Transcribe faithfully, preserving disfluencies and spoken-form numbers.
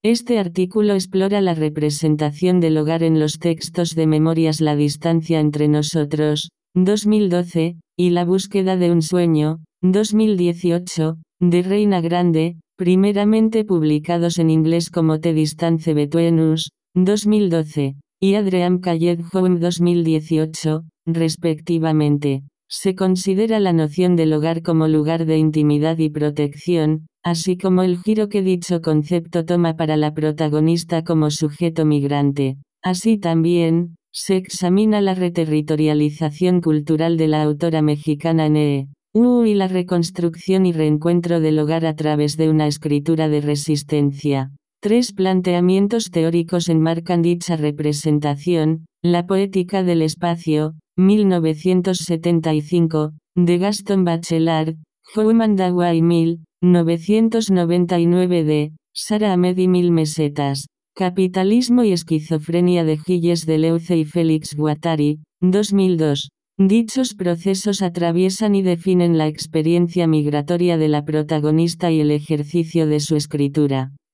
Este artículo explora la representación del hogar en los textos de Memorias La distancia entre nosotros, dos mil doce, y La búsqueda de un sueño, dos mil dieciocho, de Reina Grande, primeramente publicados en inglés como The Distance Between Us, dos mil doce, y Adrian Callet Home dos mil dieciocho, respectivamente. Se considera la noción del hogar como lugar de intimidad y protección, así como el giro que dicho concepto toma para la protagonista como sujeto migrante. Así también, se examina la reterritorialización cultural de la autora mexicana N E y la reconstrucción y reencuentro del hogar a través de una escritura de resistencia. Tres planteamientos teóricos enmarcan dicha representación: la poética del espacio, mil novecientos setenta y cinco, de Gaston Bachelard, Home and Away mil novecientos noventa y nueve de Sara Ahmed y Mil mesetas, Capitalismo y esquizofrenia de Gilles Deleuze y Félix Guattari, dos mil dos. Dichos procesos atraviesan y definen la experiencia migratoria de la protagonista y el ejercicio de su escritura.